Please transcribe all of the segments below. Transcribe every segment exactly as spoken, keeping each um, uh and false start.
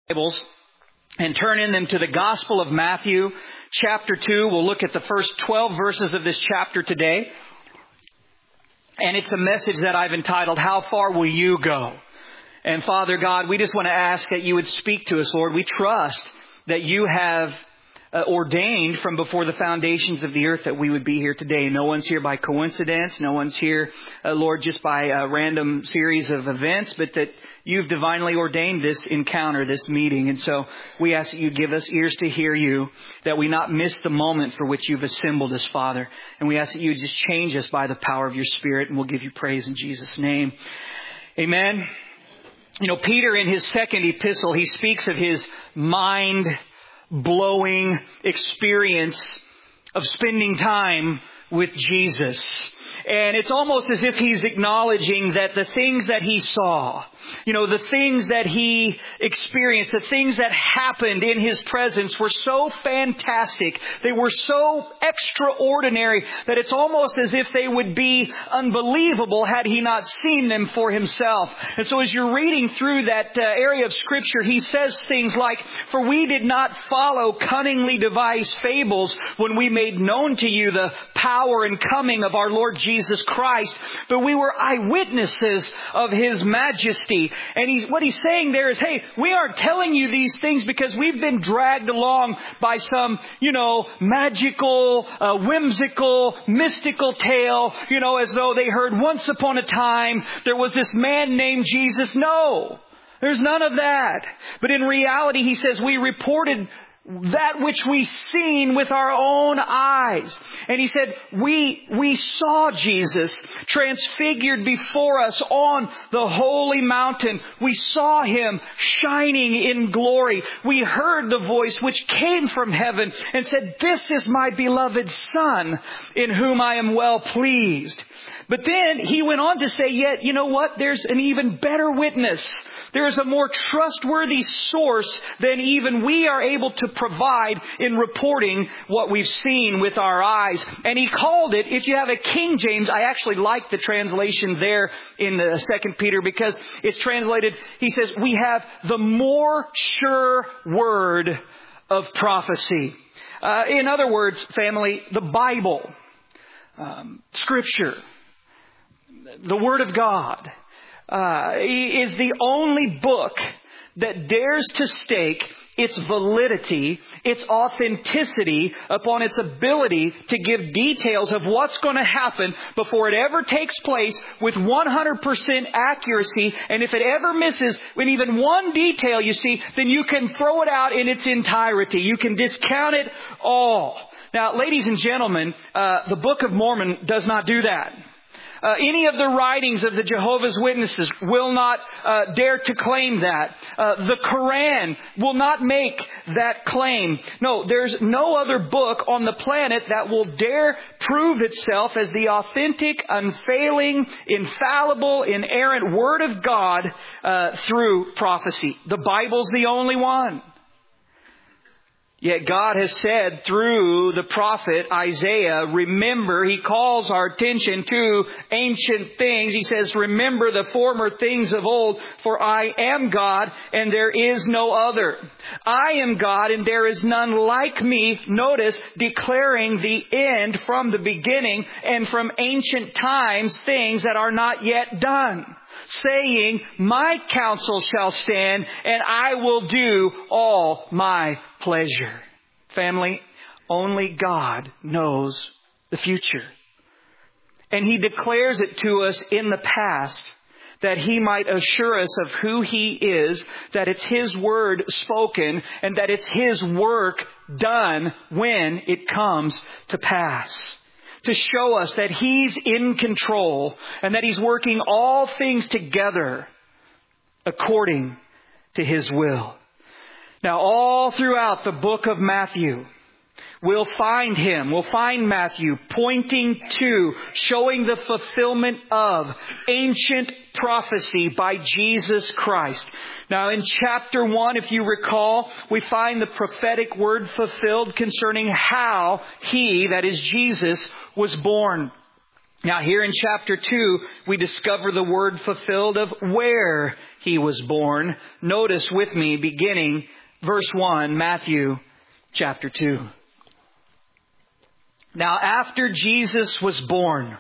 Bibles and turn in them to the Gospel of Matthew, chapter two. We'll look at the first twelve verses of this chapter today. And it's a message that I've entitled, How Far Will You Go? And Father God, we just want to ask that you would speak to us, Lord. We trust that you have uh, ordained from before the foundations of the earth that we would be here today. No one's here by coincidence. No one's here, uh, Lord, just by a random series of events, but that you've divinely ordained this encounter, this meeting. And so we ask that you give us ears to hear you, that we not miss the moment for which you've assembled us, Father. And we ask that you just change us by the power of your Spirit, and we'll give you praise in Jesus' name. Amen. You know, Peter in his second epistle, he speaks of his mind-blowing experience of spending time with Jesus. And it's almost as if he's acknowledging that the things that he saw, you know, the things that he experienced, the things that happened in his presence were so fantastic. They were so extraordinary that it's almost as if they would be unbelievable had he not seen them for himself. And so as you're reading through that uh, area of Scripture, he says things like, For we did not follow cunningly devised fables when we made known to you the power and coming of our Lord Jesus Christ, but we were eyewitnesses of His majesty. And he's, what he's saying there is, hey, we aren't telling you these things because we've been dragged along by some, you know, magical, uh, whimsical, mystical tale, you know, as though they heard once upon a time there was this man named Jesus. No, there's none of that. But in reality, he says, we reported that which we seen with our own eyes. And he said, we, we saw Jesus transfigured before us on the holy mountain. We saw Him shining in glory. We heard the voice which came from heaven and said, This is my beloved Son, in whom I am well pleased. But then he went on to say, yet, you know what? There's an even better witness. There is a more trustworthy source than even we are able to provide in reporting what we've seen with our eyes. And he called it, if you have a King James, I actually like the translation there in the Second Peter because it's translated, he says, we have the more sure word of prophecy. Uh, in other words, family, the Bible, um, Scripture, the Word of God, uh, is the only book that dares to stake its validity, its authenticity upon its ability to give details of what's going to happen before it ever takes place with one hundred percent accuracy. And if it ever misses in even one detail, you see, then you can throw it out in its entirety. You can discount it all. Now, ladies and gentlemen, uh, the Book of Mormon does not do that. Uh, any of the writings of the Jehovah's Witnesses will not uh, dare to claim that. Uh, the Quran will not make that claim. No, there's no other book on the planet that will dare prove itself as the authentic, unfailing, infallible, inerrant Word of God uh, through prophecy. The Bible's the only one. Yet God has said through the prophet Isaiah, remember, He calls our attention to ancient things. He says, remember the former things of old, for I am God and there is no other. I am God and there is none like me. Notice, declaring the end from the beginning and from ancient times, things that are not yet done. Saying, my counsel shall stand and I will do all my pleasure. Family, only God knows the future. And He declares it to us in the past that He might assure us of who He is, that it's His word spoken, and that it's His work done when it comes to pass. To show us that He's in control and that He's working all things together according to His will. Now, all throughout the book of Matthew, we'll find Him, we'll find Matthew pointing to, showing the fulfillment of ancient prophecy by Jesus Christ. Now in chapter one, if you recall, we find the prophetic word fulfilled concerning how He, that is Jesus, was born. Now here in chapter two, we discover the word fulfilled of where He was born. Notice with me, beginning verse one, Matthew chapter two. Now after Jesus was born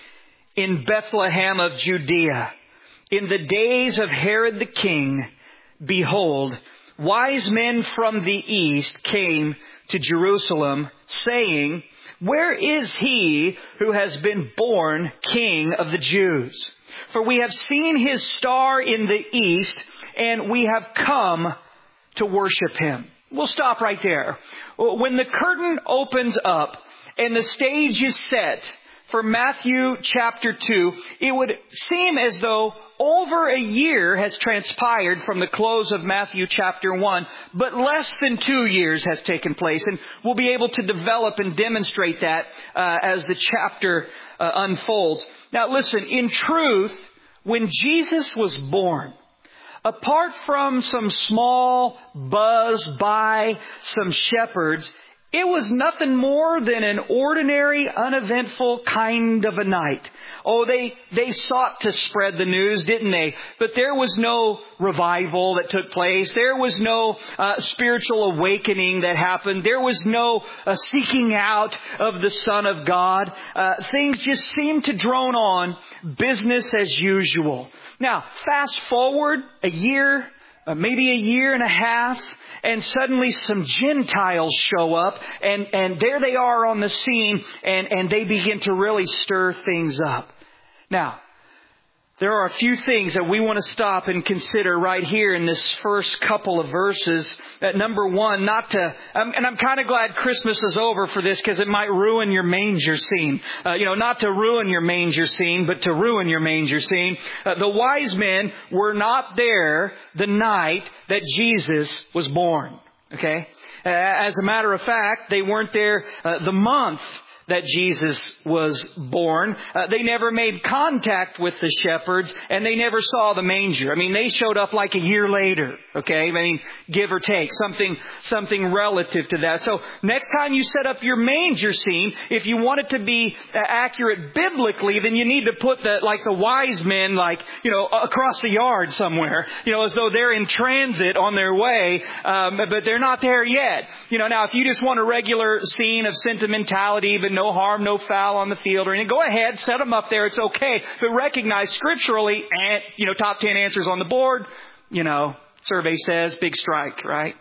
in Bethlehem of Judea, in the days of Herod the king, behold, wise men from the east came to Jerusalem, saying, where is He who has been born King of the Jews? For we have seen His star in the east, and we have come to worship Him. We'll stop right there. When the curtain opens up and the stage is set for Matthew chapter two, it would seem as though over a year has transpired from the close of Matthew chapter one, but less than two years has taken place. And we'll be able to develop and demonstrate that uh, as the chapter uh, unfolds. Now listen, in truth, when Jesus was born, apart from some small buzz by some shepherds, it was nothing more than an ordinary, uneventful kind of a night. Oh, they, they sought to spread the news, didn't they? But there was no revival that took place. There was no uh, spiritual awakening that happened. There was no uh, seeking out of the Son of God. Uh, things just seemed to drone on, business as usual. Now, fast forward a year, uh, maybe a year and a half, and suddenly some Gentiles show up, and, and there they are on the scene, and, and they begin to really stir things up. Now, there are a few things that we want to stop and consider right here in this first couple of verses. That number one, not to, um, and I'm kind of glad Christmas is over for this because it might ruin your manger scene. Uh, you know, not to ruin your manger scene, but to ruin your manger scene. Uh, the wise men were not there the night that Jesus was born. Okay? Uh, as a matter of fact, they weren't there uh, the month that Jesus was born. Uh, they never made contact with the shepherds, and they never saw the manger. I mean, they showed up like a year later, okay? I mean, give or take, something something relative to that. So next time you set up your manger scene, if you want it to be uh, accurate biblically, then you need to put the, like the wise men, like, you know, across the yard somewhere, you know, as though they're in transit on their way, um, but they're not there yet. You know, now if you just want a regular scene of sentimentality, but no harm, no foul on the field or anything, go ahead, set them up there. It's okay. But recognize scripturally, and, you know, top ten answers on the board, you know, survey says big strike, right?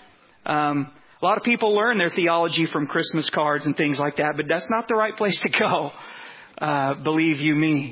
Um, a lot of people learn their theology from Christmas cards and things like that, but that's not the right place to go. Uh, believe you me.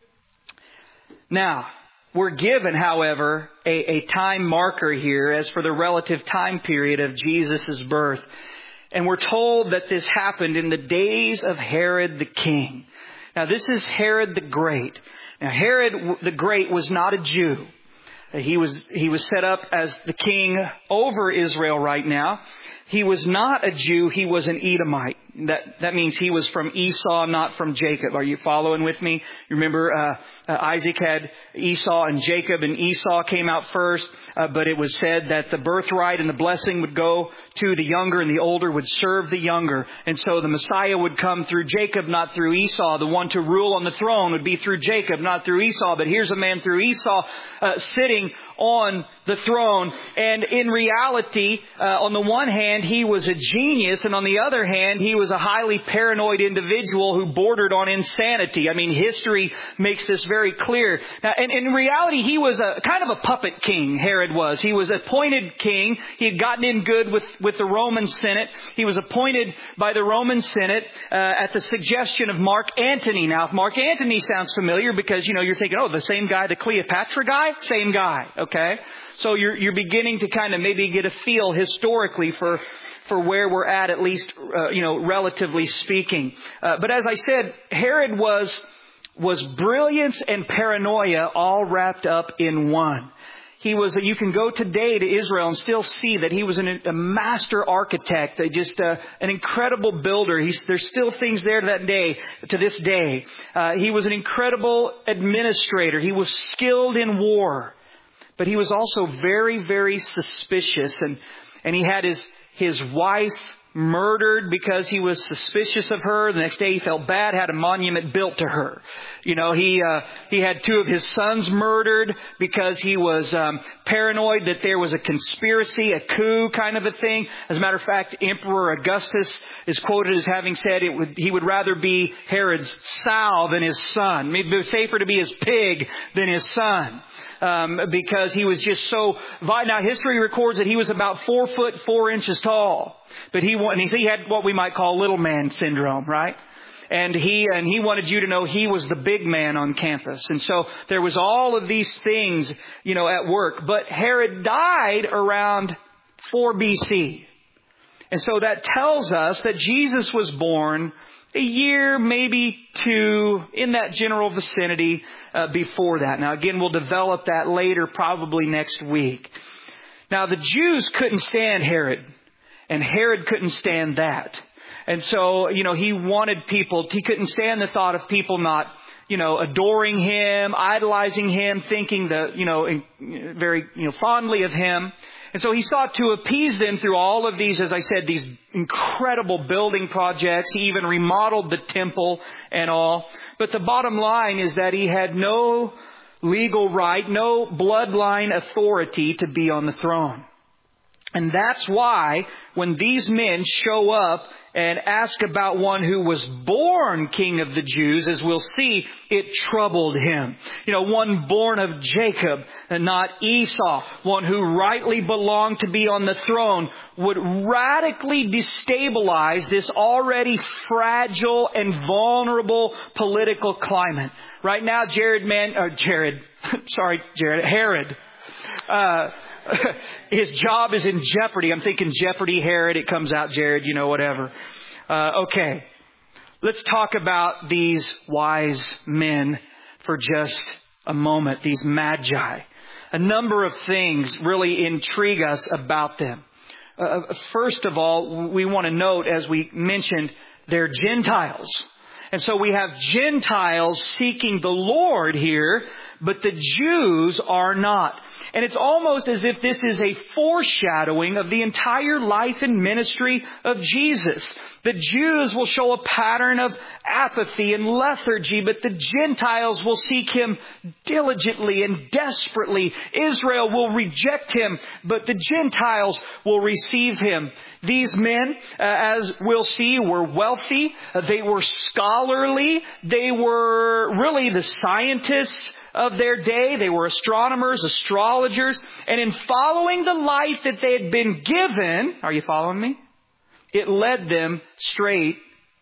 Now, we're given, however, a, a time marker here as for the relative time period of Jesus' birth. And we're told that this happened in the days of Herod the king. Now, this is Herod the Great. Now, Herod the Great was not a Jew. He was, he was set up as the king over Israel right now. He was not a Jew. He was an Edomite. That, that means he was from Esau, not from Jacob. Are you following with me? You remember, uh, uh, Isaac had Esau and Jacob, and Esau came out first, uh, but it was said that the birthright and the blessing would go to the younger, and the older would serve the younger. And so the Messiah would come through Jacob, not through Esau. The one to rule on the throne would be through Jacob, not through Esau. But here's a man through Esau, uh, sitting on the throne. And in reality, uh, on the one hand, he was a genius, and on the other hand, he was a highly paranoid individual who bordered on insanity. I mean, history makes this very clear. Now, and in reality, he was a kind of a puppet king, Herod was. He was appointed king. He had gotten in good with, with the Roman Senate. He was appointed by the Roman Senate uh, at the suggestion of Mark Antony. Now, if Mark Antony sounds familiar because, you know, you're thinking, oh, the same guy, the Cleopatra guy? Same guy, okay? So you're, you're beginning to kind of maybe get a feel historically for for where we're at, at least, uh, you know, relatively speaking. Uh, but as I said, Herod was was brilliance and paranoia all wrapped up in one. He was, you can go today to Israel and still see that he was an, a master architect, a, just a, an incredible builder. He's, there's still things there to that day, to this day. Uh, he was an incredible administrator. He was skilled in war, but he was also very, very suspicious, and and he had his His wife murdered because he was suspicious of her. The next day he felt bad, had a monument built to her. You know, he uh, he had two of his sons murdered because he was um, paranoid that there was a conspiracy, a coup kind of a thing. As a matter of fact, Emperor Augustus is quoted as having said it would he would rather be Herod's sow than his son. It was safer to be his pig than his son. Um, because he was just so violent. Now, history records that he was about four foot four inches tall, but he and he had what we might call little man syndrome, right? And he and he wanted you to know he was the big man on campus, and so there was all of these things, you know, at work. But Herod died around four B C, and so that tells us that Jesus was born a year, maybe two, in that general vicinity uh, before that. Now, again, we'll develop that later, probably next week. Now, the Jews couldn't stand Herod, and Herod couldn't stand that. And so, you know, he wanted people, he couldn't stand the thought of people not, you know, adoring him, idolizing him, thinking the, you know, in, very, you know, fondly of him. And so he sought to appease them through all of these, as I said, these incredible building projects. He even remodeled the temple and all. But the bottom line is that he had no legal right, no bloodline authority to be on the throne. And that's why when these men show up and ask about one who was born King of the Jews, as we'll see, it troubled him. You know, one born of Jacob and not Esau, one who rightly belonged to be on the throne, would radically destabilize this already fragile and vulnerable political climate. Right now, Jared Man, or Jared, sorry, Jared, Herod, uh, his job is in jeopardy. I'm thinking Jeopardy, Herod. It comes out, Jared, you know, whatever. Uh, okay. Let's talk about these wise men for just a moment. These magi. A number of things really intrigue us about them. Uh, first of all, we want to note, as we mentioned, they're Gentiles. And so we have Gentiles seeking the Lord here, but the Jews are not. And it's almost as if this is a foreshadowing of the entire life and ministry of Jesus. The Jews will show a pattern of apathy and lethargy, but the Gentiles will seek Him diligently and desperately. Israel will reject Him, but the Gentiles will receive Him. These men, uh, as we'll see, were wealthy. Uh, they were scholarly. They were really the scientists of their day. They were astronomers, astrologers. And in following the life that they had been given, are you following me? It led them straight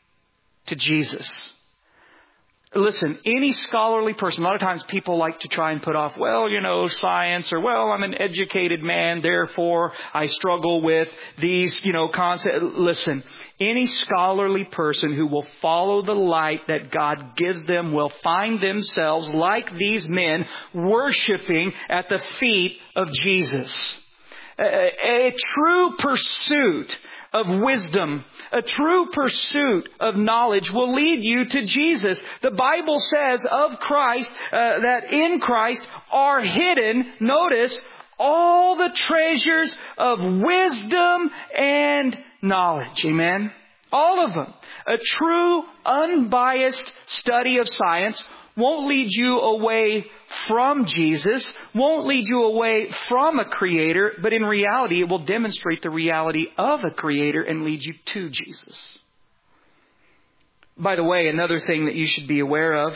to Jesus. Listen, any scholarly person, a lot of times people like to try and put off, well, you know, science, or, well, I'm an educated man, therefore I struggle with these, you know, concepts. Listen, any scholarly person who will follow the light that God gives them will find themselves, like these men, worshiping at the feet of Jesus. A, a true pursuit of wisdom, a true pursuit of knowledge will lead you to Jesus. The Bible says of Christ, uh, that in Christ are hidden, notice, all the treasures of wisdom and knowledge. Amen? All of them. A true, unbiased study of science won't lead you away from Jesus, won't lead you away from a Creator, but in reality, it will demonstrate the reality of a Creator and lead you to Jesus. By the way, another thing that you should be aware of,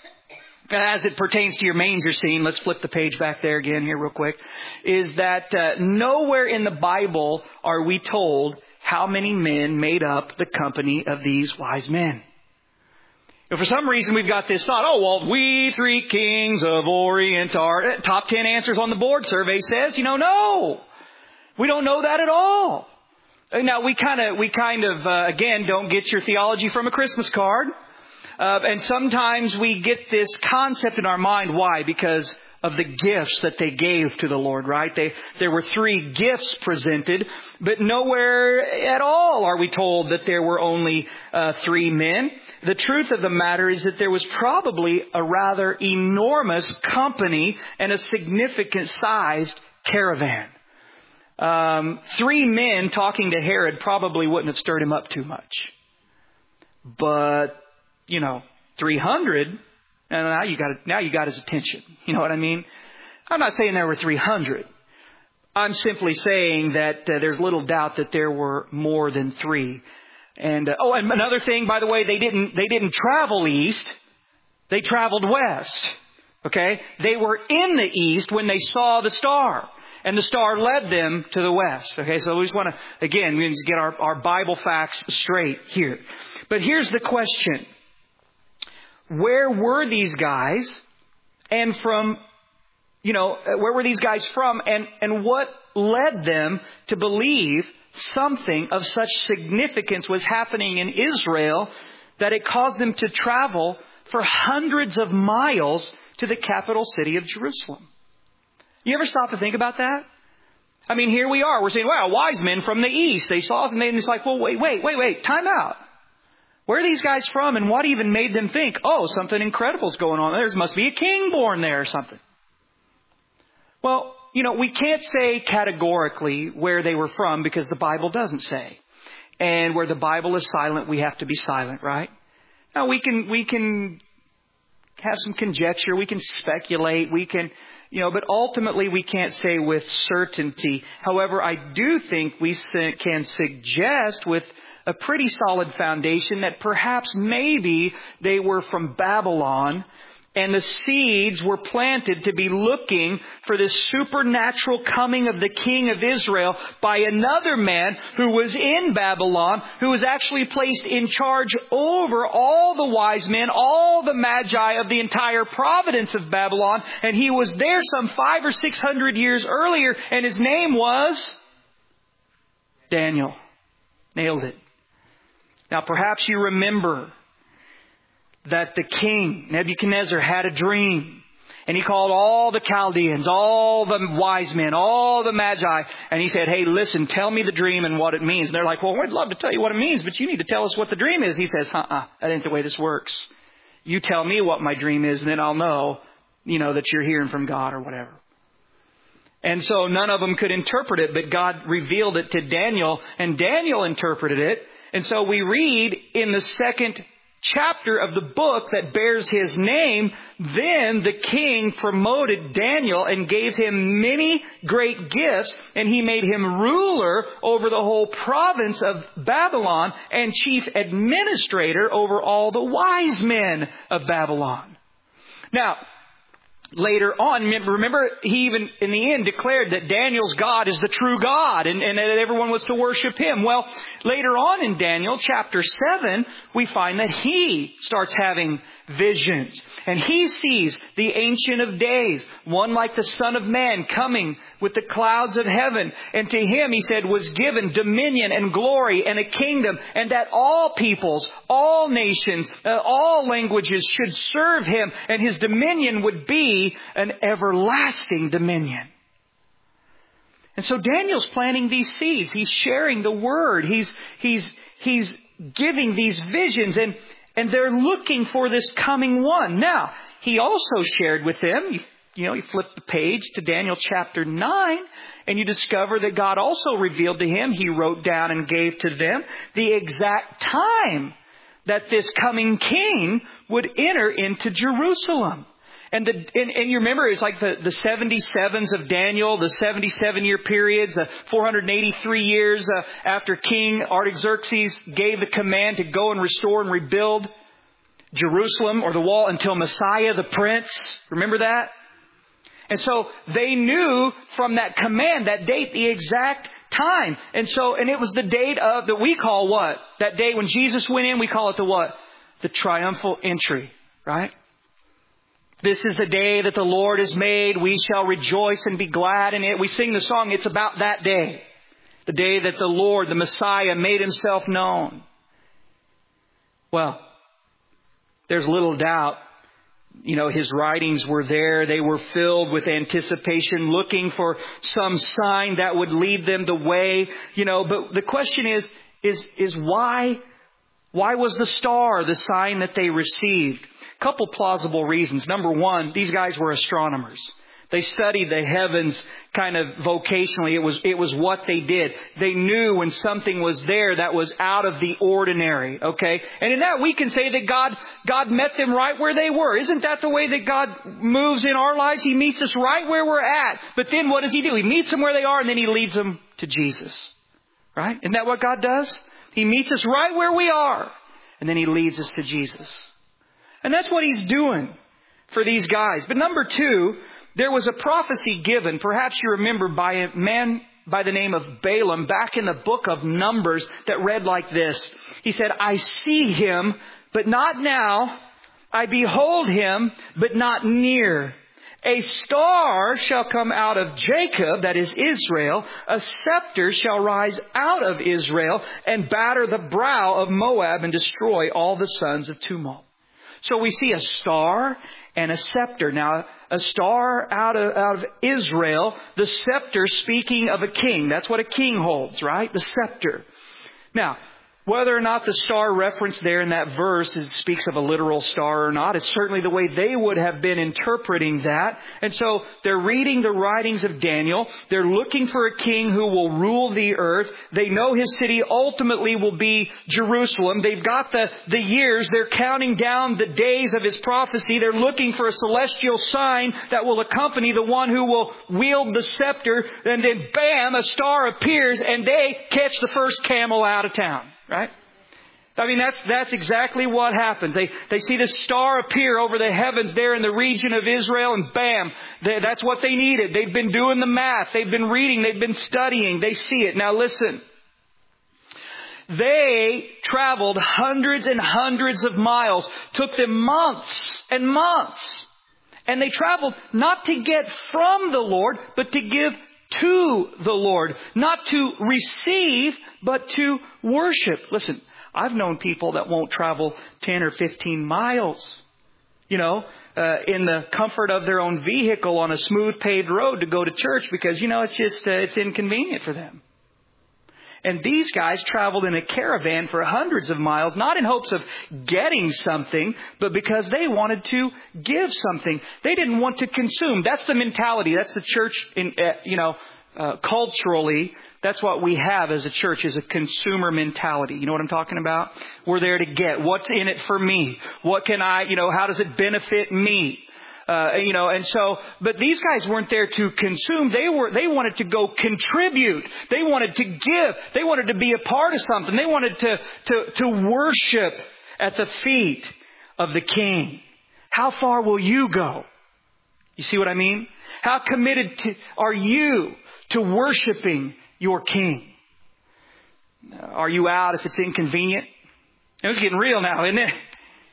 as it pertains to your manger scene, let's flip the page back there again here real quick, is that uh, nowhere in the Bible are we told how many men made up the company of these wise men. If for some reason we've got this thought, oh, well, we three kings of Orient are top ten answers on the board survey says, you know, no, we don't know that at all. Now, we kind of, we kind of, uh, again, don't get your theology from a Christmas card. Uh, and sometimes we get this concept in our mind. Why? Because of the gifts that they gave to the Lord, right? They, there were three gifts presented, but nowhere at all are we told that there were only uh, three men. The truth of the matter is that there was probably a rather enormous company and a significant sized caravan. Um, three men talking to Herod probably wouldn't have stirred him up too much. But, you know, three hundred, and now you got now you got his attention. You know what I mean? I'm not saying there were three hundred. I'm simply saying that uh, there's little doubt that there were more than three. And uh, oh, and another thing, by the way, they didn't they didn't travel east. They traveled west. Okay? They were in the east when they saw the star. And the star led them to the west. Okay, so we just want to, again, we need to get our, our Bible facts straight here. But here's the question. Where were these guys? And from, you know, where were these guys from? And, and what led them to believe something of such significance was happening in Israel that it caused them to travel for hundreds of miles to the capital city of Jerusalem? You ever stop to think about that? I mean, here we are. We're saying, wow, wise men from the east. They saw us and it's like, well, wait, wait, wait, wait. Time out. Where are these guys from and what even made them think, oh, something incredible's going on? There must be a king born there or something. Well, you know, we can't say categorically where they were from because the Bible doesn't say. And where the Bible is silent, we have to be silent, right? Now, we can, we can have some conjecture. We can speculate. We can... You know, but ultimately we can't say with certainty. However, I do think we can suggest with a pretty solid foundation that perhaps maybe they were from Babylon and the seeds were planted to be looking for this supernatural coming of the King of Israel by another man who was in Babylon, who was actually placed in charge over all the wise men, all the magi of the entire province of Babylon. And he was there some five or six hundred years earlier, and his name was Daniel. Nailed it. Now, perhaps you remember that the king, Nebuchadnezzar, had a dream. And he called all the Chaldeans, all the wise men, all the magi. And he said, hey, listen, tell me the dream and what it means. And they're like, well, we'd love to tell you what it means, but you need to tell us what the dream is. He says, uh-uh, that ain't the way this works. You tell me what my dream is, and then I'll know, you know, that you're hearing from God or whatever. And so none of them could interpret it, but God revealed it to Daniel, and Daniel interpreted it. And so we read in the second chapter of the book that bears his name, then the king promoted Daniel and gave him many great gifts, and he made him ruler over the whole province of Babylon and chief administrator over all the wise men of Babylon. Now, later on, remember, he even in the end declared that Daniel's God is the true God and, and that everyone was to worship him. Well, later on in Daniel chapter seven, we find that he starts having visions. And he sees the Ancient of Days, one like the Son of Man, coming with the clouds of heaven. And to him, he said, was given dominion and glory and a kingdom, and that all peoples, all nations, uh, all languages should serve him, and his dominion would be an everlasting dominion. And so Daniel's planting these seeds. He's sharing the word. He's, he's, he's giving these visions, and And they're looking for this coming one. Now, he also shared with them, you, you know, you flip the page to Daniel chapter nine, and you discover that God also revealed to him, he wrote down and gave to them the exact time that this coming king would enter into Jerusalem. And, the, and, and you remember, it's like the, the seventy-sevens of Daniel, the seventy-seven year periods, the four hundred eighty-three years uh, after King Artaxerxes gave the command to go and restore and rebuild Jerusalem or the wall until Messiah the Prince. Remember that? And so they knew from that command, that date, the exact time. And so, and it was the date of, that we call what? That day when Jesus went in, we call it the what? The triumphal entry, right? This is the day that the Lord has made. We shall rejoice and be glad in it. We sing the song, it's about that day. The day that the Lord, the Messiah, made himself known. Well, there's little doubt. You know, his writings were there. They were filled with anticipation, looking for some sign that would lead them the way. You know, but the question is, is, is why, why was the star the sign that they received? Couple plausible reasons. Number one, these guys were astronomers. They studied the heavens kind of vocationally. It was, it was what they did. They knew when something was there that was out of the ordinary. Okay. And in that we can say that God, God met them right where they were. Isn't that the way that God moves in our lives? He meets us right where we're at. But then what does He do? He meets them where they are and then He leads them to Jesus. Right? Isn't that what God does? He meets us right where we are and then He leads us to Jesus. And that's what He's doing for these guys. But number two, there was a prophecy given, perhaps you remember, by a man by the name of Balaam back in the book of Numbers that read like this. He said, I see him, but not now. I behold him, but not near. A star shall come out of Jacob, that is Israel. A scepter shall rise out of Israel and batter the brow of Moab and destroy all the sons of tumult. So we see a star and a scepter. Now, a star out of, out of Israel, the scepter speaking of a king. That's what a king holds, right? The scepter. Now, whether or not the star referenced there in that verse is, speaks of a literal star or not, it's certainly the way they would have been interpreting that. And so they're reading the writings of Daniel. They're looking for a king who will rule the earth. They know his city ultimately will be Jerusalem. They've got the, the years. They're counting down the days of his prophecy. They're looking for a celestial sign that will accompany the one who will wield the scepter. And then bam, a star appears and they catch the first camel out of town. Right? I mean, that's that's exactly what happens. They they see the star appear over the heavens there in the region of Israel, and bam, they, that's what they needed. They've been doing the math. They've been reading. They've been studying. They see it. Now listen. They traveled hundreds and hundreds of miles. Took them months and months. And they traveled not to get from the Lord, but to give to the Lord. Not to receive, but to worship. Listen, I've known people that won't travel ten or fifteen miles, you know, uh, in the comfort of their own vehicle on a smooth paved road to go to church because, you know, it's just, uh, it's inconvenient for them. And these guys traveled in a caravan for hundreds of miles, not in hopes of getting something, but because they wanted to give something. They didn't want to consume. That's the mentality. That's the church, in, uh, you know, uh, culturally. That's what we have as a church, is a consumer mentality. You know what I'm talking about? We're there to get. What's in it for me? What can I, you know, how does it benefit me? Uh, you know, and so, but these guys weren't there to consume. They were, they wanted to go contribute. They wanted to give. They wanted to be a part of something. They wanted to, to, to worship at the feet of the King. How far will you go? You see what I mean? How committed to, are you to worshiping your King? Are you out if it's inconvenient? It's getting real now, isn't it?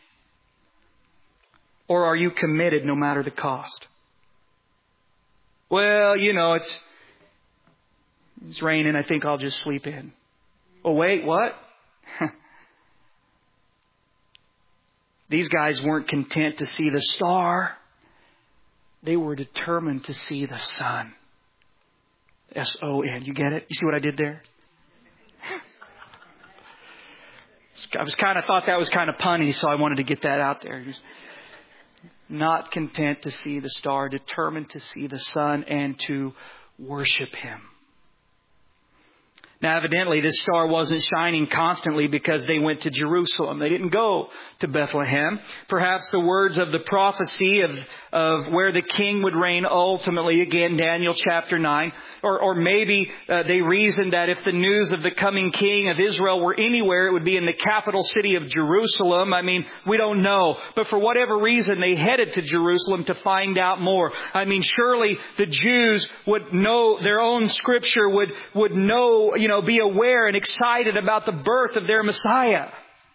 Or are you committed no matter the cost? Well, you know, it's it's raining. I think I'll just sleep in. Oh, wait, what? These guys weren't content to see the star. They were determined to see the sun. S O N. You get it? You see what I did there? I was kind of thought that was kind of punny, so I wanted to get that out there. Not content to see the star, determined to see the sun and to worship Him. Now, evidently, this star wasn't shining constantly because they went to Jerusalem. They didn't go to Bethlehem. Perhaps the words of the prophecy of, of where the king would reign ultimately, again, Daniel chapter nine. Or, or maybe uh, they reasoned that if the news of the coming king of Israel were anywhere, it would be in the capital city of Jerusalem. I mean, we don't know. But for whatever reason, they headed to Jerusalem to find out more. I mean, surely the Jews would know their own scripture, would, would know, you know, be aware and excited about the birth of their Messiah.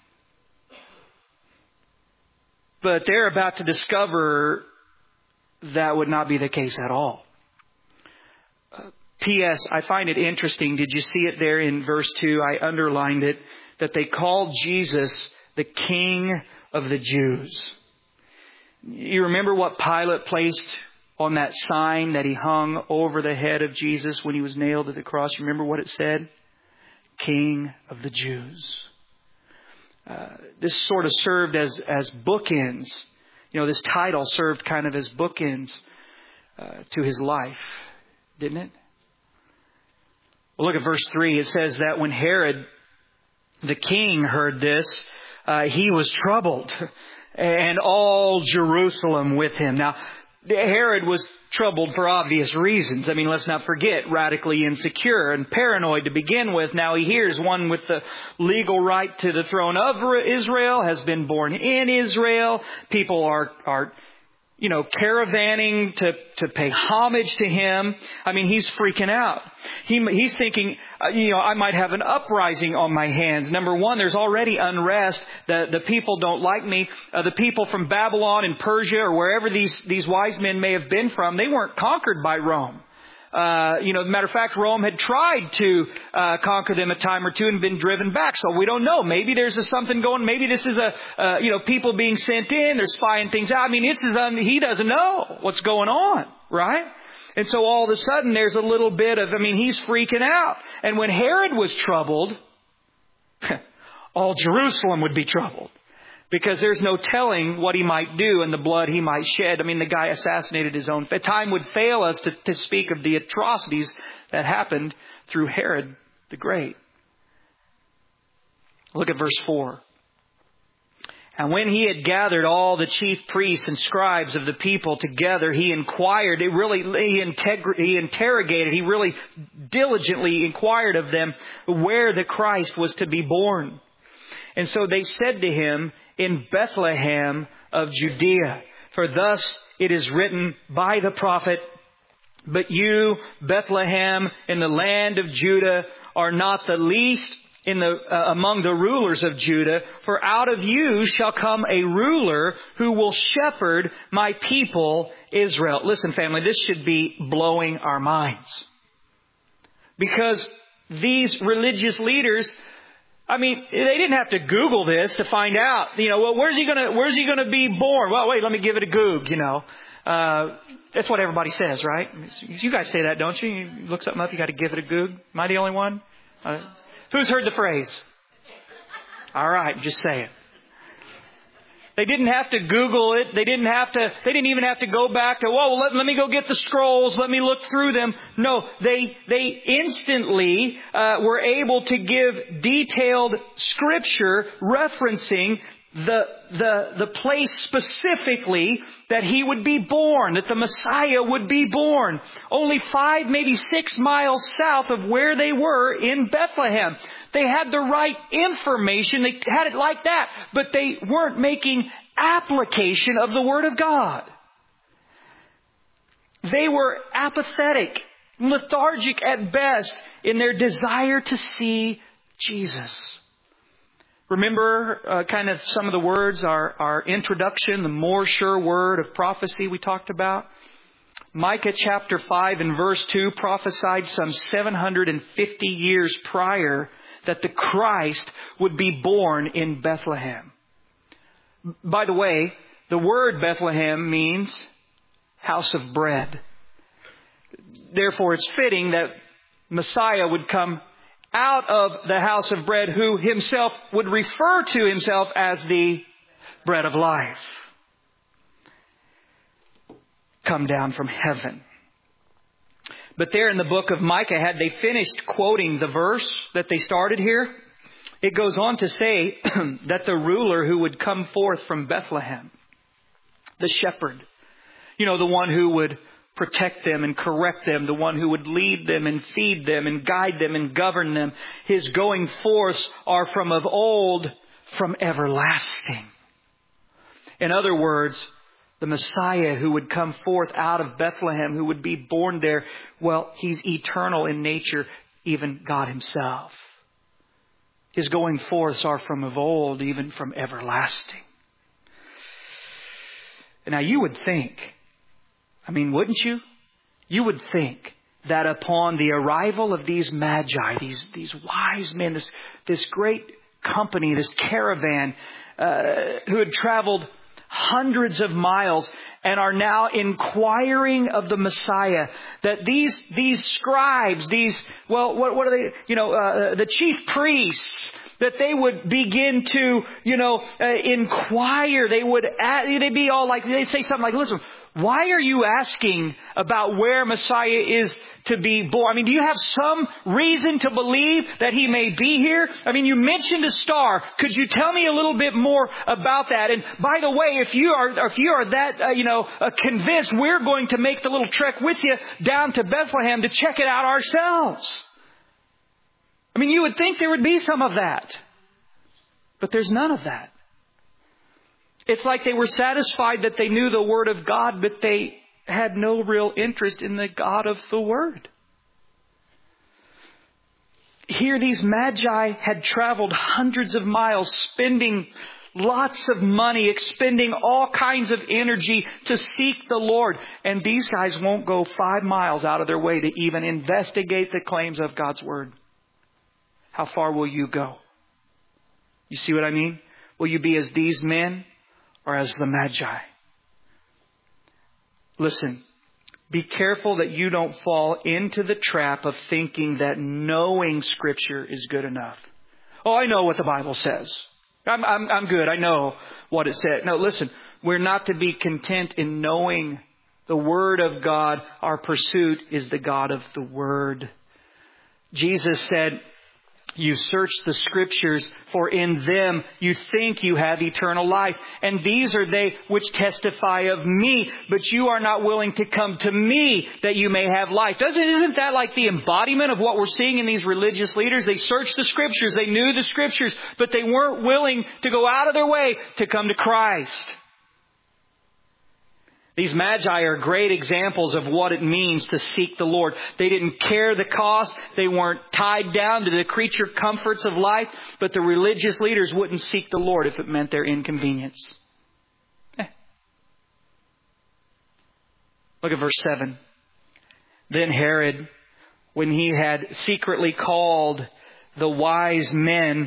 But they're about to discover that would not be the case at all. Uh, P S. I find it interesting. Did you see it there in verse two? I underlined it. That they called Jesus the King of the Jews. You remember what Pilate placed on that sign that he hung over the head of Jesus when he was nailed to the cross? You remember what it said? King of the Jews. Uh, this sort of served as, as bookends. You know, this title served kind of as bookends. uh, to his life, didn't it? Well, look at verse three. It says that when Herod, the king, heard this, uh, he was troubled, and all Jerusalem with him. Now, Herod was troubled for obvious reasons. I mean, let's not forget, radically insecure and paranoid to begin with. Now he hears one with the legal right to the throne of Israel has been born in Israel. People are, are, you know, caravanning to, to pay homage to him. I mean, he's freaking out. He, he's thinking, uh, you know, I might have an uprising on my hands. Number one, there's already unrest. The, the people don't like me. Uh, the people from Babylon and Persia or wherever these, these wise men may have been from, they weren't conquered by Rome. Uh, you know, matter of fact, Rome had tried to uh, conquer them a time or two and been driven back. So we don't know. Maybe there's a something going. Maybe this is a, uh, you know, people being sent in. They're spying things out. I mean, it's as un- he doesn't know what's going on, right? And so all of a sudden there's a little bit of, I mean, he's freaking out. And when Herod was troubled, all Jerusalem would be troubled. Because there's no telling what he might do and the blood he might shed. I mean, the guy assassinated his own. Time would fail us to, to speak of the atrocities that happened through Herod the Great. Look at verse four. And when he had gathered all the chief priests and scribes of the people together, he inquired, he really, he, integ- he interrogated, he really diligently inquired of them where the Christ was to be born. And so they said to him, in Bethlehem of Judea. For thus it is written by the prophet, but you, Bethlehem, in the land of Judah, are not the least in the uh, among the rulers of Judah. For out of you shall come a ruler who will shepherd my people Israel. Listen, family, this should be blowing our minds. Because these religious leaders, I mean, they didn't have to Google this to find out, you know, well, where's he gonna, where's he gonna be born? Well, wait, let me give it a Goog, you know. Uh, that's what everybody says, right? You guys say that, don't you? You look something up, you got to give it a Goog. Am I the only one? Uh, who's heard the phrase? All right, just say it. They didn't have to Google it. They didn't have to, they didn't even have to go back to, whoa, let, let me go get the scrolls. Let me look through them. No, they, they instantly, uh, were able to give detailed scripture referencing the, the, the place specifically that he would be born, that the Messiah would be born. Only five, maybe six miles south of where they were in Bethlehem. They had the right information. They had it like that, but they weren't making application of the Word of God. They were apathetic, lethargic at best in their desire to see Jesus. Remember uh, kind of some of the words, our, our introduction, the more sure word of prophecy we talked about? Micah chapter five and verse two prophesied some seven hundred fifty years prior that the Christ would be born in Bethlehem. By the way, the word Bethlehem means house of bread. Therefore, it's fitting that Messiah would come out of the house of bread, who himself would refer to himself as the bread of life. Come down from heaven. But there in the book of Micah, had they finished quoting the verse that they started here, it goes on to say that the ruler who would come forth from Bethlehem, the shepherd, you know, the one who would protect them and correct them, the one who would lead them and feed them and guide them and govern them, his going forths are from of old, from everlasting. In other words, the Messiah who would come forth out of Bethlehem, who would be born there, well, he's eternal in nature, even God himself. His going forths are from of old, even from everlasting. Now you would think, I mean, wouldn't you? You would think that upon the arrival of these magi, these, these wise men, this, this great company, this caravan, uh, who had traveled hundreds of miles and are now inquiring of the Messiah, that these, these scribes, these, well, what, what are they, you know, uh, the chief priests, that they would begin to, you know, uh, inquire. They would, add, they'd be all like, they'd say something like, listen, why are you asking about where Messiah is to be born? I mean, do you have some reason to believe that He may be here? I mean, you mentioned a star. Could you tell me a little bit more about that? And by the way, if you are, if you are that, uh, you know, uh, convinced, we're going to make the little trek with you down to Bethlehem to check it out ourselves. I mean, you would think there would be some of that. But there's none of that. It's like they were satisfied that they knew the Word of God, but they had no real interest in the God of the Word. Here these magi had traveled hundreds of miles, spending lots of money, expending all kinds of energy to seek the Lord. And these guys won't go five miles out of their way to even investigate the claims of God's Word. How far will you go? You see what I mean? Will you be as these men or as the Magi? Listen, be careful that you don't fall into the trap of thinking that knowing Scripture is good enough. Oh, I know what the Bible says. I'm, I'm, I'm good. I know what it said. No, listen, we're not to be content in knowing the Word of God. Our pursuit is the God of the Word. Jesus said, you search the Scriptures, for in them you think you have eternal life. And these are they which testify of me. But you are not willing to come to me that you may have life. Doesn't, isn't that like the embodiment of what we're seeing in these religious leaders? They searched the Scriptures. They knew the Scriptures. But they weren't willing to go out of their way to come to Christ. These magi are great examples of what it means to seek the Lord. They didn't care the cost. They weren't tied down to the creature comforts of life. But the religious leaders wouldn't seek the Lord if it meant their inconvenience. Eh. Look at verse seven. Then Herod, when he had secretly called the wise men,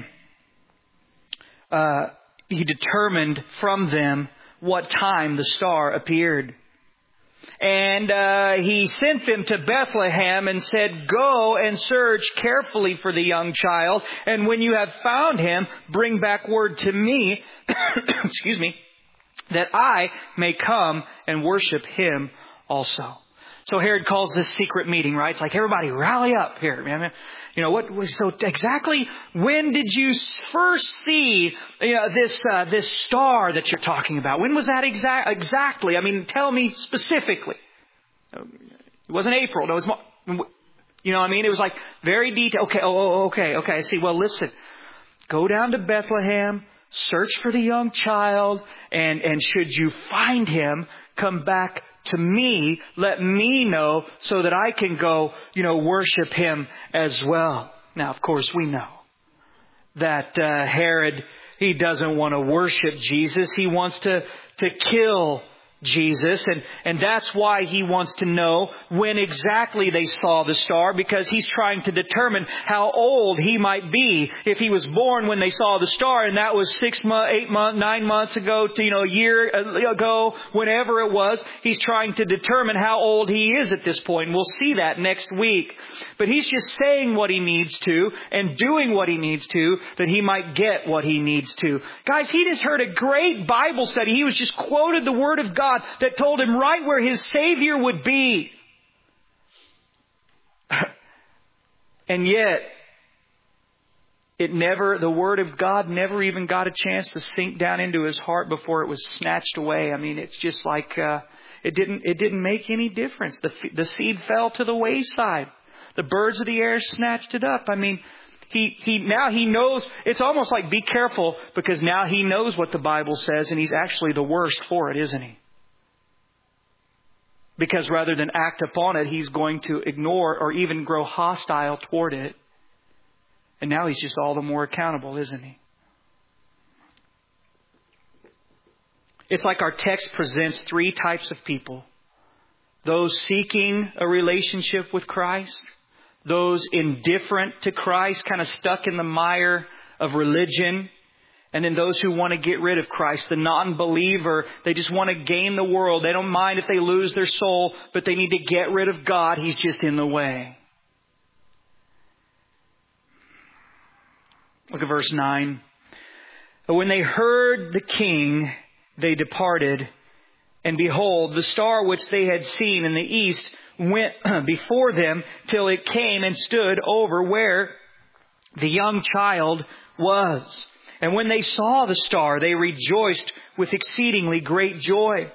uh, he determined from them what time the star appeared. And uh, he sent them to Bethlehem and said, go and search carefully for the young child. And when you have found him, bring back word to me, excuse me, that I may come and worship him also. So Herod calls this secret meeting, right? It's like, everybody rally up here, man. You know, what was, so exactly when did you first see, you know, this, uh, this star that you're talking about? When was that exact, exactly? I mean, tell me specifically. It wasn't April. No, it was, you know what I mean? It was like very detailed. Okay. Oh, okay. Okay. I see. Well, listen, go down to Bethlehem, search for the young child, and, and should you find him, come back to me, let me know so that I can go, you know, worship him as well. Now, of course, we know that uh, Herod, he doesn't want to worship Jesus. He wants to, to kill Jesus. And, and that's why he wants to know when exactly they saw the star, because he's trying to determine how old he might be. If he was born when they saw the star, and that was six months, eight months, nine months ago, to, you know, a year ago, whenever it was, he's trying to determine how old he is at this point. And we'll see that next week. But he's just saying what he needs to and doing what he needs to, that he might get what he needs to. Guys, he just heard a great Bible study. He was just quoted the Word of God that told him right where his Savior would be. And yet, it never, the Word of God never even got a chance to sink down into his heart before it was snatched away. I mean, it's just like, uh, it didn't, it didn't make any difference. The, the seed fell to the wayside. The birds of the air snatched it up. I mean, He, he, now he knows, it's almost like be careful, because now he knows what the Bible says, and he's actually the worse for it, isn't he? Because rather than act upon it, he's going to ignore or even grow hostile toward it. And now he's just all the more accountable, isn't he? It's like our text presents three types of people. Those seeking a relationship with Christ. Those indifferent to Christ, kind of stuck in the mire of religion. And then those who want to get rid of Christ, the non-believer, they just want to gain the world. They don't mind if they lose their soul, but they need to get rid of God. He's just in the way. Look at verse nine. But when they heard the king, they departed And behold, the star which they had seen in the east went before them till it came and stood over where the young child was. And when they saw the star, they rejoiced with exceedingly great joy.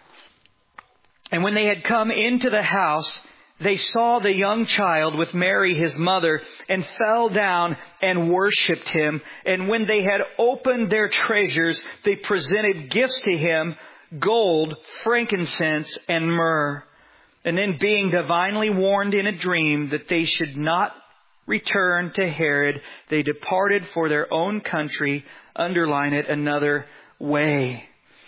And when they had come into the house, they saw the young child with Mary his mother, and fell down and worshipped him. And when they had opened their treasures, they presented gifts to him, gold, frankincense, and myrrh. And then, being divinely warned in a dream that they should not return to Herod, they departed for their own country. Underline it, another way.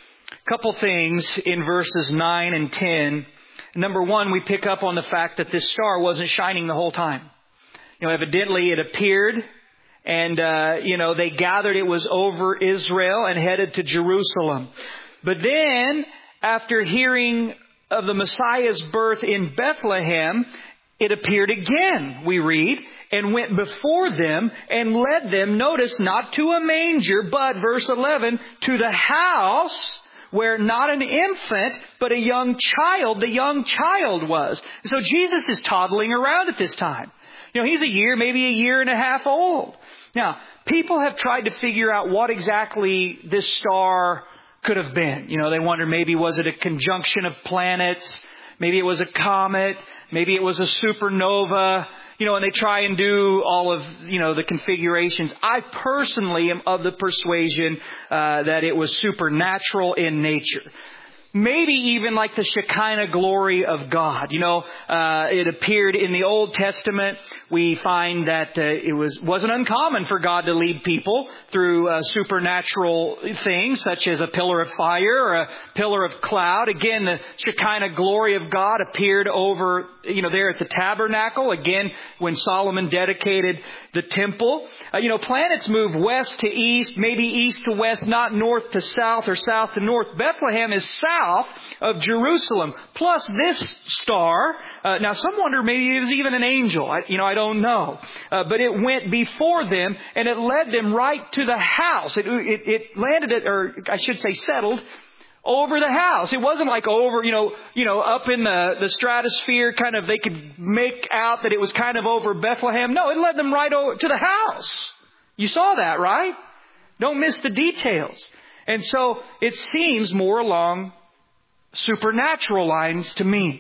A couple things in verses nine and ten. Number one, we pick up on the fact that this star wasn't shining the whole time. You know, evidently it appeared, and, uh, you know, they gathered it was over Israel and headed to Jerusalem. But then, after hearing of the Messiah's birth in Bethlehem, it appeared again, we read, and went before them and led them, notice, not to a manger, but, verse eleven, to the house where not an infant, but a young child, the young child was. So Jesus is toddling around at this time. You know, he's a year, maybe a year and a half old. Now, people have tried to figure out what exactly this star could have been. You know, they wonder, maybe was it a conjunction of planets? Maybe it was a comet. Maybe it was a supernova. You know, and they try and do all of, you know, the configurations. I personally am of the persuasion uh, that it was supernatural in nature. Maybe even like the Shekinah glory of God. You know, uh, it appeared in the Old Testament. We find that uh, it was, wasn't uncommon for God to lead people through uh, supernatural things such as a pillar of fire or a pillar of cloud. Again, the Shekinah glory of God appeared over, you know, there at the tabernacle. Again, when Solomon dedicated the temple. Uh, you know, planets move west to east, maybe east to west, not north to south or south to north. Bethlehem is south of Jerusalem. Plus this star, uh, now some wonder maybe it was even an angel. I, you know, I don't know. Uh, but it went before them and it led them right to the house. It, it, it landed it, or I should say settled, over the house. It wasn't like over, you know, you know, up in the, the stratosphere, kind of, they could make out that it was kind of over Bethlehem. No, it led them right over to the house. You saw that, right? Don't miss the details. And so it seems more along supernatural lines to me.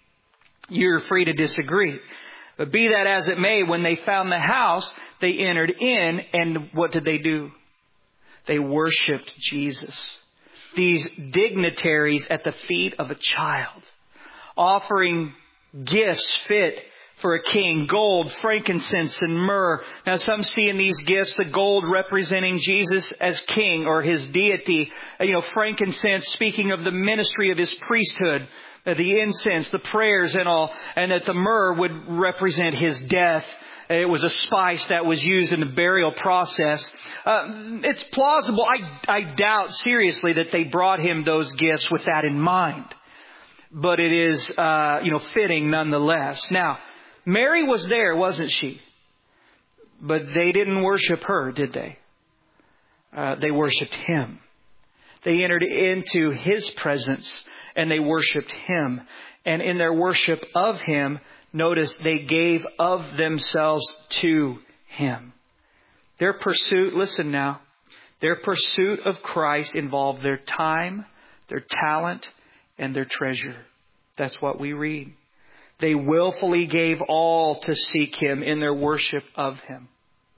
You're free to disagree. But be that as it may, when they found the house, they entered in, and what did they do? They worshipped Jesus. These dignitaries at the feet of a child, offering gifts fit for a king, gold, frankincense, and myrrh. Now some see in these gifts the gold representing Jesus as king or his deity. You know, frankincense speaking of the ministry of his priesthood, the incense, the prayers and all, and that the myrrh would represent his death. It was a spice that was used in the burial process. Uh, it's plausible. I, I doubt seriously that they brought him those gifts with that in mind. But it is, uh, you know, fitting nonetheless. Now, Mary was there, wasn't she? But they didn't worship her, did they? Uh, they worshiped him. They entered into his presence and they worshiped him. And in their worship of him, notice they gave of themselves to him. Their pursuit, listen now, their pursuit of Christ involved their time, their talent, and their treasure. That's what we read. They willfully gave all to seek him in their worship of him.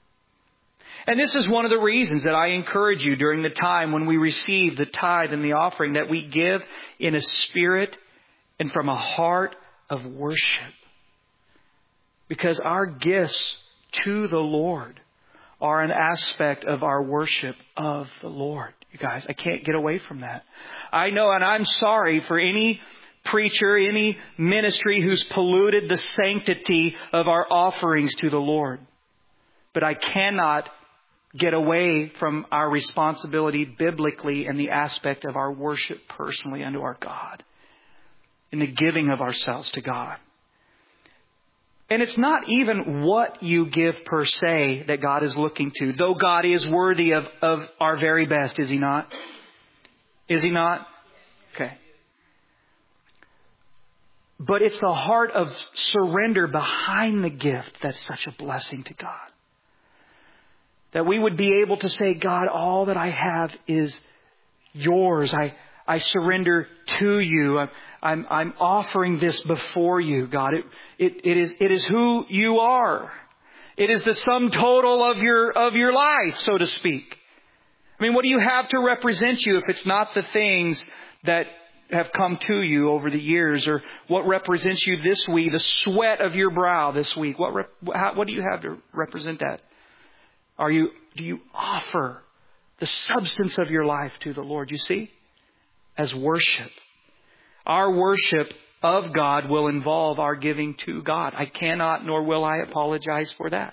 And this is one of the reasons that I encourage you during the time when we receive the tithe and the offering that we give in a spirit and from a heart of worship. Because our gifts to the Lord are an aspect of our worship of the Lord. You guys, I can't get away from that. I know, and I'm sorry for any preacher, any ministry who's polluted the sanctity of our offerings to the Lord. But I cannot get away from our responsibility biblically in the aspect of our worship personally unto our God. In the giving of ourselves to God. And it's not even what you give per se that God is looking to. Though God is worthy of, of our very best, is He not? Is He not? Okay. But it's the heart of surrender behind the gift that's such a blessing to God. That we would be able to say, God, all that I have is yours. I, I surrender to you. I'm, I'm, I'm offering this before you, God. It, it, it is, it is who you are. It is the sum total of your, of your life, so to speak. I mean, what do you have to represent you if it's not the things that have come to you over the years, or what represents you this week, the sweat of your brow this week? What rep, how, what do you have to represent that? Are you, do you offer the substance of your life to the Lord? You see, as worship. Our worship of God will involve our giving to God. I cannot nor will I apologize for that.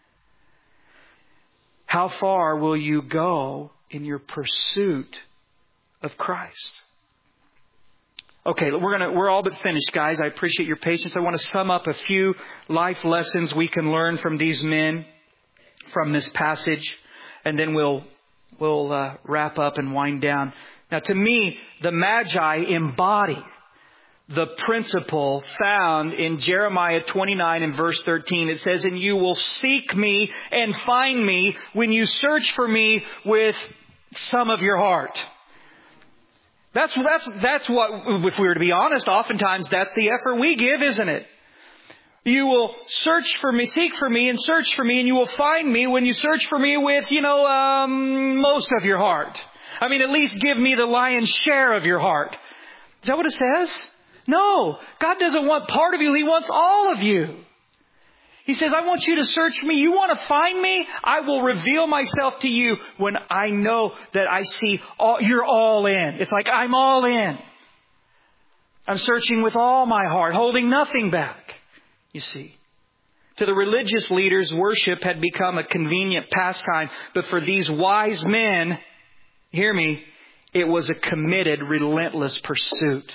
How far will you go in your pursuit of Christ? Okay, we're gonna we're all but finished, guys. I appreciate your patience. I want to sum up a few life lessons we can learn from these men, from this passage, and then we'll we'll uh, wrap up and wind down. Now, to me, the Magi embody the principle found in Jeremiah twenty-nine and verse thirteen. It says, "And you will seek me and find me when you search for me with some of your heart." That's, that's, that's what, if we were to be honest, oftentimes that's the effort we give, isn't it? You will search for me, seek for me and search for me, and you will find me when you search for me with, you know, um, most of your heart. I mean, at least give me the lion's share of your heart. Is that what it says? No. God doesn't want part of you. He wants all of you. He says, I want you to search for me. You want to find me? I will reveal myself to you when I know that I see all, you're all in. It's like I'm all in. I'm searching with all my heart, holding nothing back. You see. To the religious leaders, worship had become a convenient pastime. But for these wise men, hear me, it was a committed, relentless pursuit.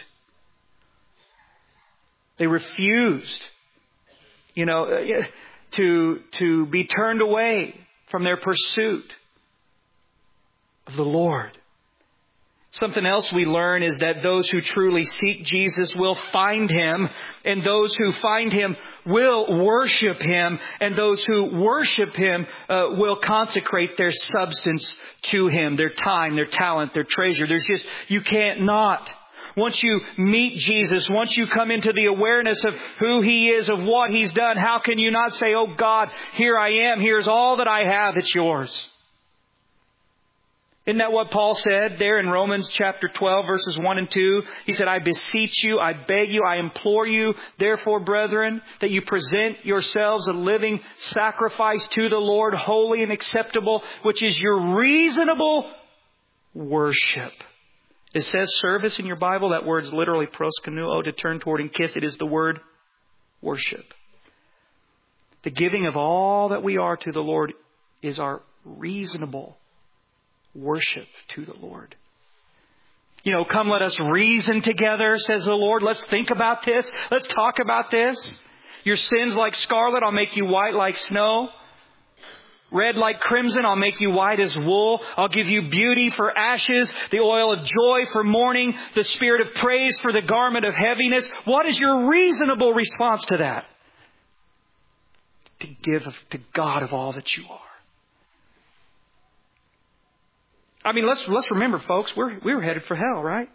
They refused, you know, to, to be turned away from their pursuit of the Lord. Something else we learn is that those who truly seek Jesus will find Him, and those who find Him will worship Him, and those who worship Him uh, will consecrate their substance to Him, their time, their talent, their treasure. There's just, you can't not. Once you meet Jesus, once you come into the awareness of who He is, of what He's done, how can you not say, oh God, here I am, here's all that I have, it's yours. Isn't that what Paul said there in Romans chapter twelve, verses one and two? He said, I beseech you, I beg you, I implore you, therefore, brethren, that you present yourselves a living sacrifice to the Lord, holy and acceptable, which is your reasonable worship. It says service in your Bible. That word is literally proskunuo, to turn toward and kiss. It is the word worship. The giving of all that we are to the Lord is our reasonable worship to the Lord. You know, come let us reason together, says the Lord. Let's think about this. Let's talk about this. Your sins like scarlet, I'll make you white like snow. Red like crimson, I'll make you white as wool. I'll give you beauty for ashes, the oil of joy for mourning, the spirit of praise for the garment of heaviness. What is your reasonable response to that? To give to God of all that you are. I mean, let's let's remember, folks, we're we're headed for hell, right?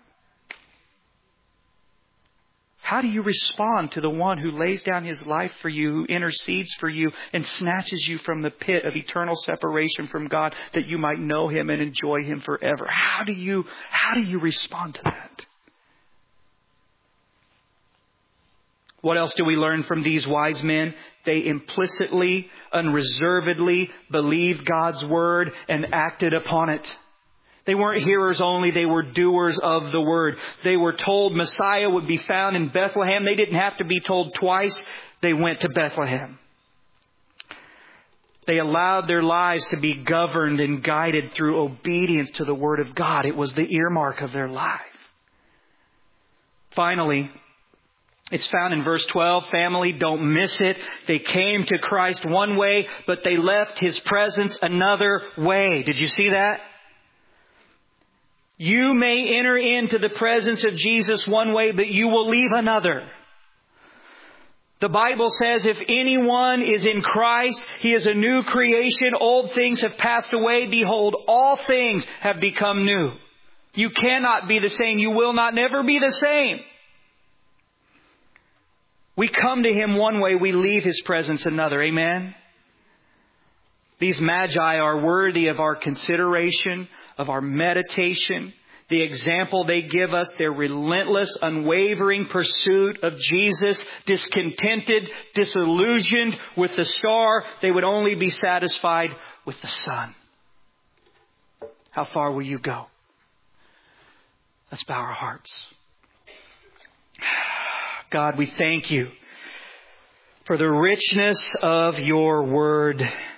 How do you respond to the one who lays down His life for you, who intercedes for you, and snatches you from the pit of eternal separation from God, that you might know Him and enjoy Him forever? How do you how do you respond to that? What else do we learn from these wise men? They implicitly, unreservedly believed God's word and acted upon it. They weren't hearers only, they were doers of the word. They were told Messiah would be found in Bethlehem. They didn't have to be told twice. They went to Bethlehem. They allowed their lives to be governed and guided through obedience to the word of God. It was the earmark of their life. Finally, it's found in verse twelve. Family, don't miss it. They came to Christ one way, but they left His presence another way. Did you see that? You may enter into the presence of Jesus one way, but you will leave another. The Bible says if anyone is in Christ, he is a new creation. Old things have passed away. Behold, all things have become new. You cannot be the same. You will not never be the same. We come to Him one way, we leave His presence another. Amen? These magi are worthy of our consideration, of our meditation. The example they give us, their relentless, unwavering pursuit of Jesus, discontented, disillusioned with the star, they would only be satisfied with the sun. How far will you go? Let's bow our hearts. God, we thank You for the richness of Your Word.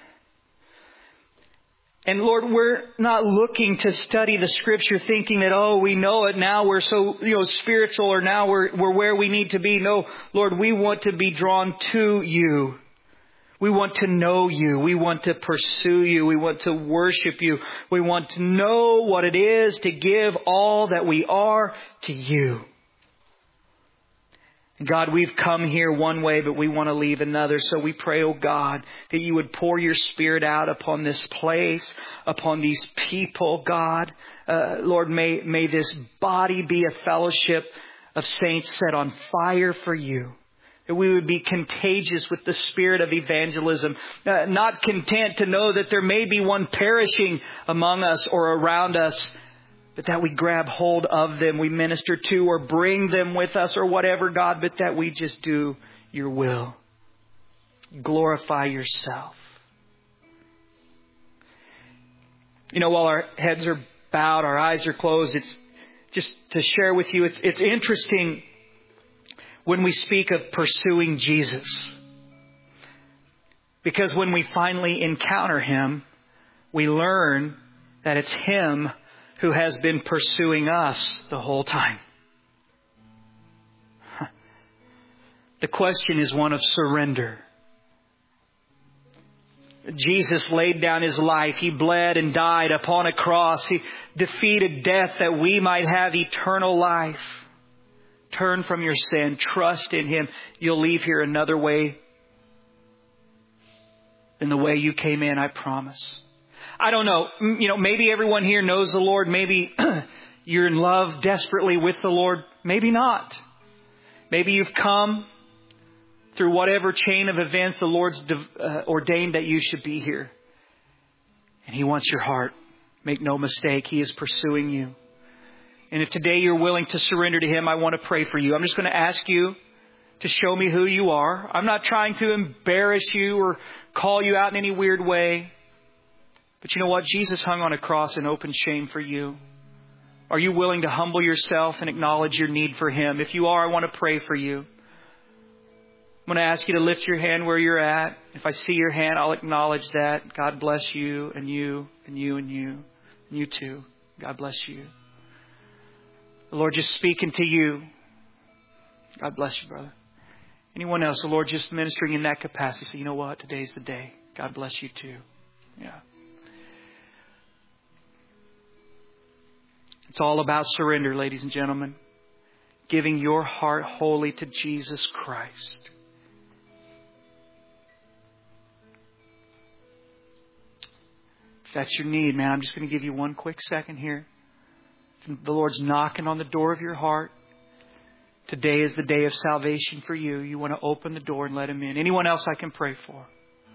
And Lord, we're not looking to study the Scripture thinking that, oh, we know it now, we're so, you know, spiritual, or now we're, we're where we need to be. No, Lord, we want to be drawn to You. We want to know You. We want to pursue You. We want to worship You. We want to know what it is to give all that we are to You. God, we've come here one way, but we want to leave another. So we pray, oh God, that You would pour Your Spirit out upon this place, upon these people, God. Uh, Lord, may, may this body be a fellowship of saints set on fire for You. That we would be contagious with the spirit of evangelism. Uh, not content to know that there may be one perishing among us or around us, but that we grab hold of them, we minister to or bring them with us or whatever, God, but that we just do Your will. Glorify Yourself. You know, while our heads are bowed, our eyes are closed, it's just to share with you, it's, it's interesting when we speak of pursuing Jesus. Because when we finally encounter Him, we learn that it's Him who has been pursuing us the whole time. The question is one of surrender. Jesus laid down His life. He bled and died upon a cross. He defeated death that we might have eternal life. Turn from your sin. Trust in Him. You'll leave here another way than the way you came in, I promise. I don't know. You know, maybe everyone here knows the Lord. Maybe you're in love desperately with the Lord. Maybe not. Maybe you've come through whatever chain of events the Lord's uh, ordained that you should be here. And He wants your heart. Make no mistake. He is pursuing you. And if today you're willing to surrender to Him, I want to pray for you. I'm just going to ask you to show me who you are. I'm not trying to embarrass you or call you out in any weird way. But you know what? Jesus hung on a cross in open shame for you. Are you willing to humble yourself and acknowledge your need for Him? If you are, I want to pray for you. I'm going to ask you to lift your hand where you're at. If I see your hand, I'll acknowledge that. God bless you and you and you and you and you too. God bless you. The Lord just speaking to you. God bless you, brother. Anyone else, the Lord just ministering in that capacity. So you know what? Today's the day. God bless you too. Yeah. It's all about surrender, ladies and gentlemen. Giving your heart wholly to Jesus Christ. If that's your need, man, I'm just going to give you one quick second here. If the Lord's knocking on the door of your heart. Today is the day of salvation for you. You want to open the door and let Him in. Anyone else I can pray for?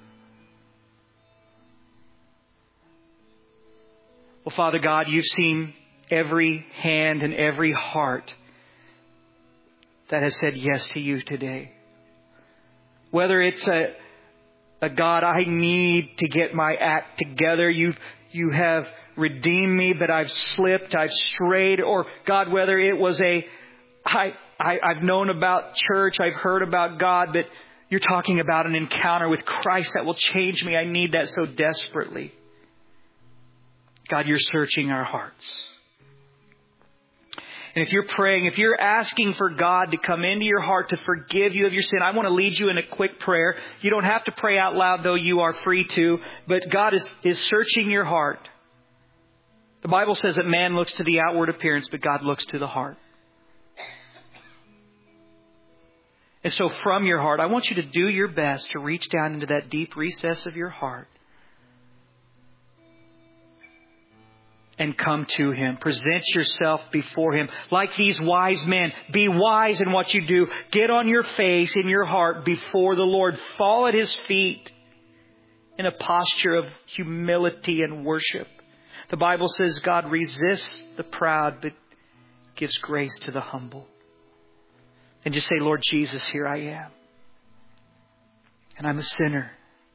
Well, Father God, You've seen every hand and every heart that has said yes to You today. Whether it's a, a God, I need to get my act together. You, you have redeemed me, but I've slipped, I've strayed. Or God, whether it was a, I, I, I've known about church, I've heard about God, but You're talking about an encounter with Christ that will change me. I need that so desperately. God, You're searching our hearts. And if you're praying, if you're asking for God to come into your heart to forgive you of your sin, I want to lead you in a quick prayer. You don't have to pray out loud, though you are free to. But God is, is searching your heart. The Bible says that man looks to the outward appearance, but God looks to the heart. And so from your heart, I want you to do your best to reach down into that deep recess of your heart and come to Him. Present yourself before Him. Like these wise men, be wise in what you do. Get on your face in your heart before the Lord. Fall at His feet in a posture of humility and worship. The Bible says God resists the proud, but gives grace to the humble. And just say, Lord Jesus, here I am. And I'm a sinner.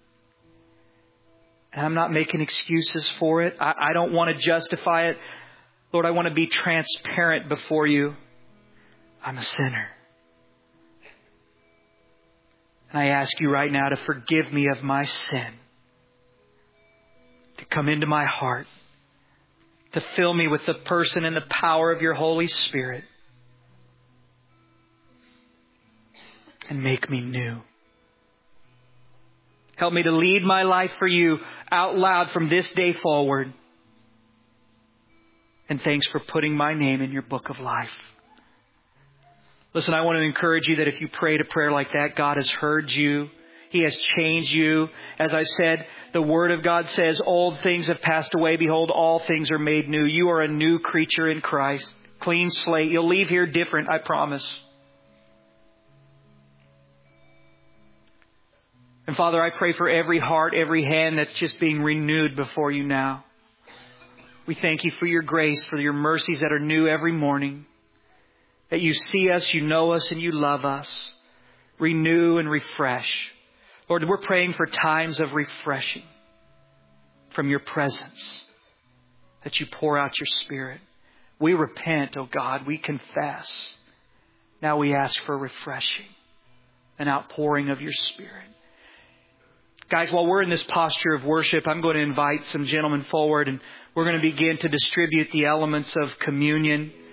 And I'm not making excuses for it. I, I don't want to justify it. Lord, I want to be transparent before you. I'm a sinner. And I ask you right now to forgive me of my sin. To come into my heart. To fill me with the person and the power of your Holy Spirit. And make me new. Help me to lead my life for you out loud from this day forward. And thanks for putting my name in your book of life. Listen, I want to encourage you that if you prayed a prayer like that, God has heard you. He has changed you. As I said, the Word of God says, old things have passed away. Behold, all things are made new. You are a new creature in Christ. Clean slate. You'll leave here different, I promise. And Father, I pray for every heart, every hand that's just being renewed before you now. We thank you for your grace, for your mercies that are new every morning. That you see us, you know us, and you love us. Renew and refresh. Lord, we're praying for times of refreshing from your presence. That you pour out your Spirit. We repent, oh God, we confess. Now we ask for refreshing, an outpouring of your Spirit. Guys, while we're in this posture of worship, I'm going to invite some gentlemen forward and we're going to begin to distribute the elements of communion.